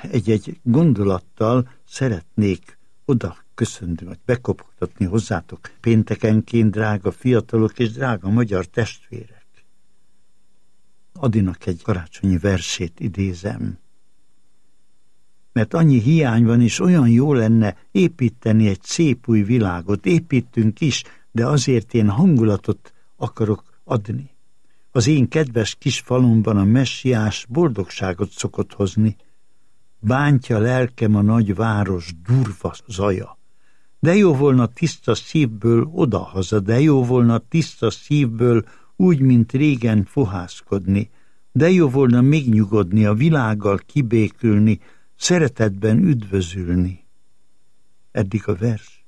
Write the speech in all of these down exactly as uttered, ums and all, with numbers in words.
egy-egy gondolattal szeretnék oda köszönni, vagy bekopogtatni hozzátok péntekenként, drága fiatalok és drága magyar testvérek. Adinak egy karácsonyi versét idézem. Mert annyi hiány van, és olyan jó lenne építeni egy szép új világot. Építünk is, de azért én hangulatot akarok adni. Az én kedves kis falumban a messiás boldogságot szokott hozni. Bántja lelkem a nagy város durva zaja. De jó volna tiszta szívből odahaza, de jó volna tiszta szívből úgy, mint régen fohászkodni. De jó volna megnyugodni, a világgal kibékülni, szeretetben üdvözülni. Eddig a vers.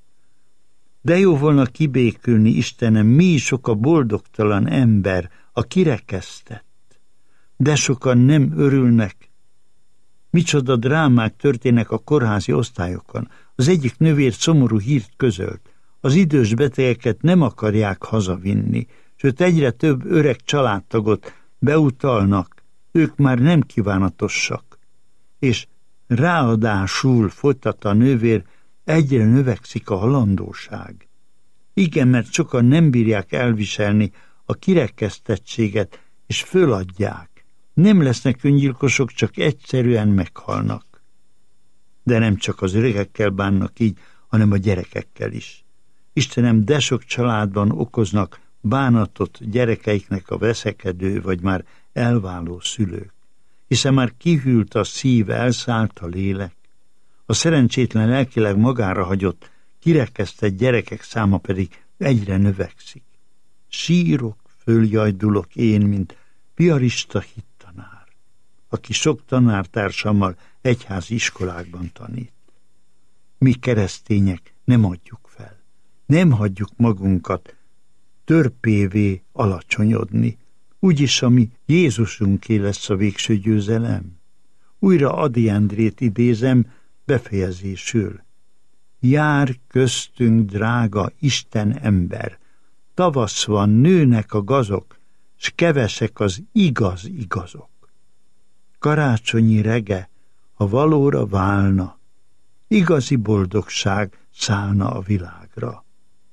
De jó volna kibékülni, Istenem, mi sok a boldogtalan ember, a kirekesztett. De sokan nem örülnek. Micsoda drámák történnek a kórházi osztályokon. Az egyik nővér szomorú hírt közölt. Az idős betegeket nem akarják hazavinni, sőt egyre több öreg családtagot beutalnak, ők már nem kívánatosak. És ráadásul, folytatta a nővér, egyre növekszik a halandóság. Igen, mert sokan nem bírják elviselni a kirekesztettséget, és föladják. Nem lesznek öngyilkosok, csak egyszerűen meghalnak. De nem csak az öregekkel bánnak így, hanem a gyerekekkel is. Istenem, de sok családban okoznak bánatot gyerekeiknek a veszekedő, vagy már elváló szülők. Hiszen már kihűlt a szív, elszállt a lélek. A szerencsétlen lelkileg magára hagyott, kirekesztett gyerekek száma pedig egyre növekszik. Sírok, följajdulok én, mint piarista hittanár, aki sok tanártársammal egyházi iskolákban tanít. Mi keresztények nem adjuk fel, nem hagyjuk magunkat törpévé alacsonyodni, úgyis a mi Jézusunké lesz a végső győzelem. Újra Ady Endrét idézem befejezésül. Jár köztünk, drága Isten ember, tavasz van, nőnek a gazok, s kevesek az igaz igazok. Karácsonyi rege, ha valóra válna, igazi boldogság szállna a világra.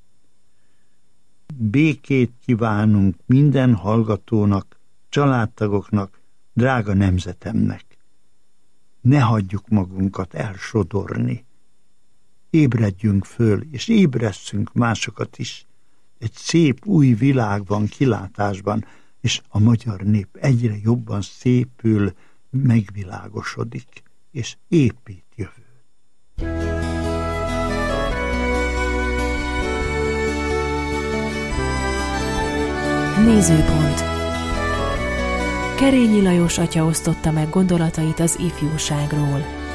Békét kívánunk minden hallgatónak, családtagoknak, drága nemzetemnek. Ne hagyjuk magunkat elsodorni. Ébredjünk föl, és ébresszünk másokat is. Egy szép új világban, kilátásban, és a magyar nép egyre jobban szépül, megvilágosodik, és épít jövőt. Nézőpont. Kerényi Lajos atya osztotta meg gondolatait az ifjúságról.